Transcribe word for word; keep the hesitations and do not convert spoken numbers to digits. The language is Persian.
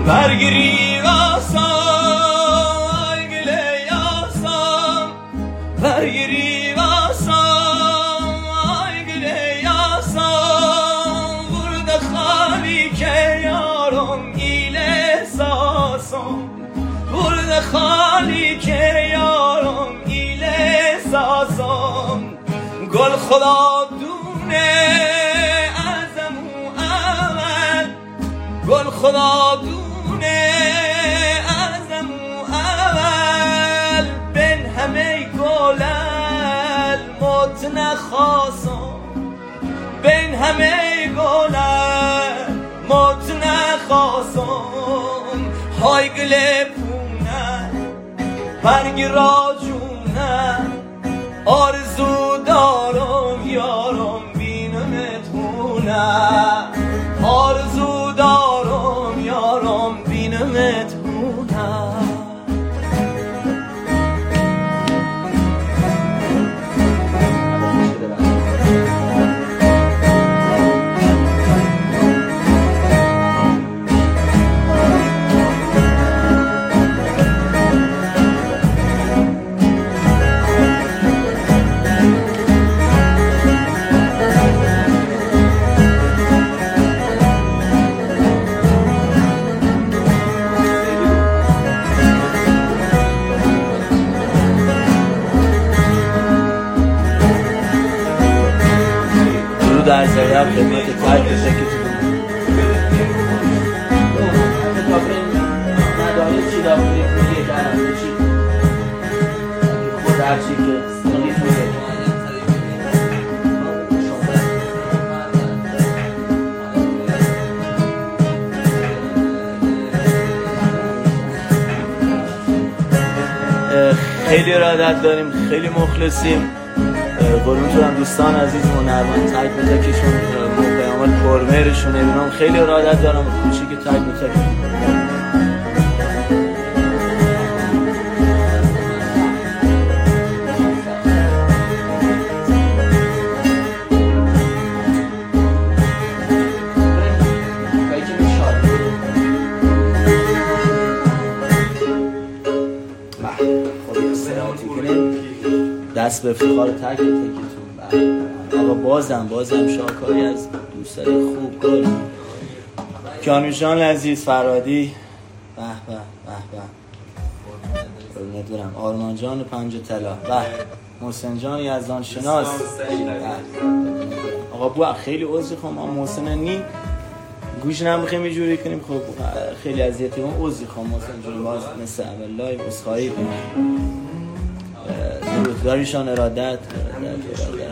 برگیری واسم گله یاسم برگیری واسم گله یاسم ورد خالی که یارم ایل احساسم ورد خالی که یارم ایل احساسم گل خدا دونه ازمو اول گل خدا دونه ازمو اول بین همه گلل مت نخواستم بین همه گلل مت نخواستم های گله پونه برگ راجونه آرزو دارم یارم بینمت هونه آرزو دارم یارم بینمت هونه در زیاد خدمت تایپ تکتون مدارس چی دارم یک عرب چی خود هرچی که سنگی توده خیلی ارادت داریم خیلی مخلصیم قربونتون هم دوستان عزیز و نرمان تایپ بتاکیشون پیامات پرمهرشون اینا خیلی ارادت دارم کوچیک تایپ بتاکی دست به افتخار تک تکتون آقا بازم بازم شاکاری از دوستای خوب گل کیانوشان عزیز فرادی به به به به ندارم آرمان جان پنج طلا به محسن جان یزدان شناس آقا بو خیلی عذر خواهم ما محسن نی گوش نمیخوایم یه جوری کنیم خب خیلی اذیتی اون عذر خواهم محسن جون باز مثل اول لایو اسخایی کنیم درودگاریشان ارادت